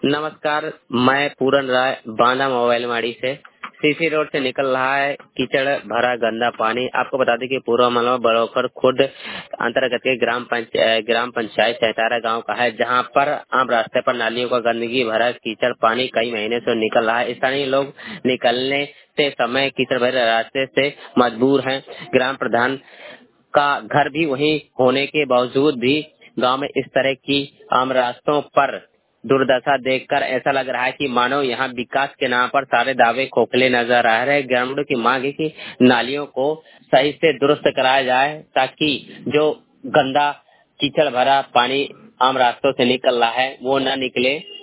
नमस्कार। मैं पूरन राय बांदा मोबाइल माड़ी से सीसी रोड से निकल रहा है कीचड़ भरा गंदा पानी। आपको बता दें कि पूर्व मलवा बड़ोखर खुर्द अंतर्गत के ग्राम पंचायत चैतारा गांव का है, जहां पर आम रास्ते पर नालियों का गंदगी भरा कीचड़ पानी कई महीने से निकल रहा है। स्थानीय लोग निकलने से समय कीचड़ भरे रास्ते से मजबूर हैं। ग्राम प्रधान का घर भी वहीं होने के बावजूद भी गांव में इस तरह की आम रास्तों पर दुर्दशा देखकर ऐसा लग रहा है कि मानो यहाँ विकास के नाम पर सारे दावे खोखले नजर आ रहे हैं। ग्रामीणों की मांग है कि नालियों को सही से दुरुस्त कराया जाए ताकि जो गंदा कीचड़ भरा पानी आम रास्तों से निकल रहा है वो न निकले।